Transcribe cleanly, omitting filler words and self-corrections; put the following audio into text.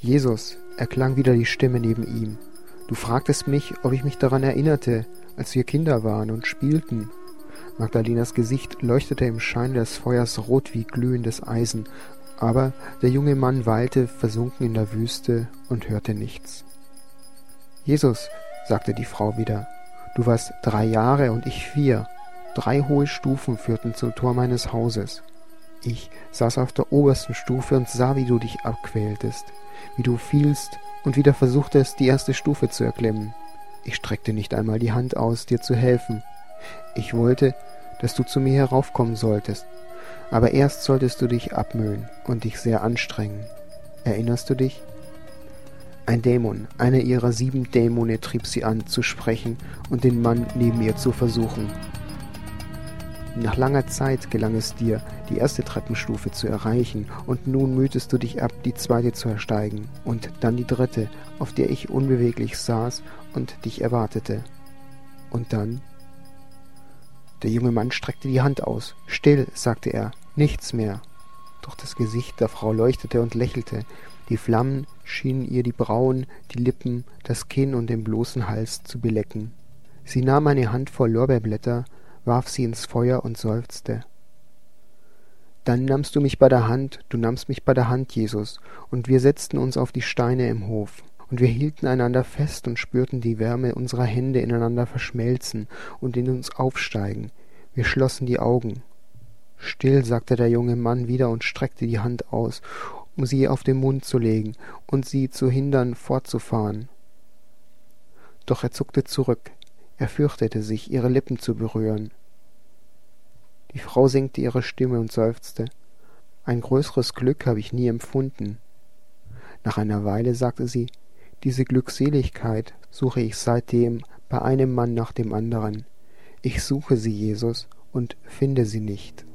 Jesus, erklang wieder die Stimme neben ihm. Du fragtest mich, ob ich mich daran erinnerte, als wir Kinder waren und spielten. Magdalenas Gesicht leuchtete im Schein des Feuers rot wie glühendes Eisen, aber der junge Mann weilte versunken in der Wüste und hörte nichts. Jesus, sagte die Frau wieder, du warst 3 Jahre und ich 4. 3 hohe Stufen führten zum Tor meines Hauses. Ich saß auf der obersten Stufe und sah, wie du dich abquältest, wie du fielst und wieder versuchtest, die erste Stufe zu erklimmen. Ich streckte nicht einmal die Hand aus, dir zu helfen. Ich wollte, dass du zu mir heraufkommen solltest, aber erst solltest du dich abmühen und dich sehr anstrengen. Erinnerst du dich? Ein Dämon, einer ihrer 7 Dämone, trieb sie an, zu sprechen und den Mann neben ihr zu versuchen. Nach langer Zeit gelang es dir, die erste Treppenstufe zu erreichen, und nun mühtest du dich ab, die 2. zu ersteigen, und dann die 3., auf der ich unbeweglich saß und dich erwartete. Und dann? Der junge Mann streckte die Hand aus. »Still«, sagte er, »nichts mehr.« Doch das Gesicht der Frau leuchtete und lächelte. Die Flammen schienen ihr die Brauen, die Lippen, das Kinn und den bloßen Hals zu belecken. Sie nahm eine Handvoll Lorbeerblätter, warf sie ins Feuer und seufzte. »Dann nahmst du mich bei der Hand, du nahmst mich bei der Hand, Jesus, und wir setzten uns auf die Steine im Hof, und wir hielten einander fest und spürten die Wärme unserer Hände ineinander verschmelzen und in uns aufsteigen. Wir schlossen die Augen. »Still«, sagte der junge Mann wieder und streckte die Hand aus, um sie auf den Mund zu legen und sie zu hindern, fortzufahren. Doch er zuckte zurück. Er fürchtete sich, ihre Lippen zu berühren. Die Frau senkte ihre Stimme und seufzte. »Ein größeres Glück habe ich nie empfunden.« Nach einer Weile sagte sie, »Diese Glückseligkeit suche ich seitdem bei einem Mann nach dem anderen. Ich suche sie, Jesus, und finde sie nicht.«